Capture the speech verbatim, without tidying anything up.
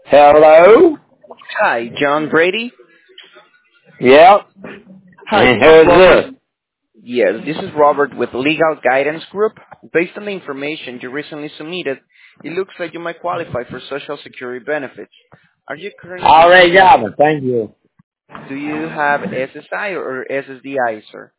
Hello? Hi, John Brady. Yep. Hi, And this is who's Robert. this? Yes, this is Robert with Legal Guidance Group. Based on the information you recently submitted, it looks like you might qualify for Social Security benefits. Are you I currently already using, got it. Thank you. do you have S S I or S S D I, sir?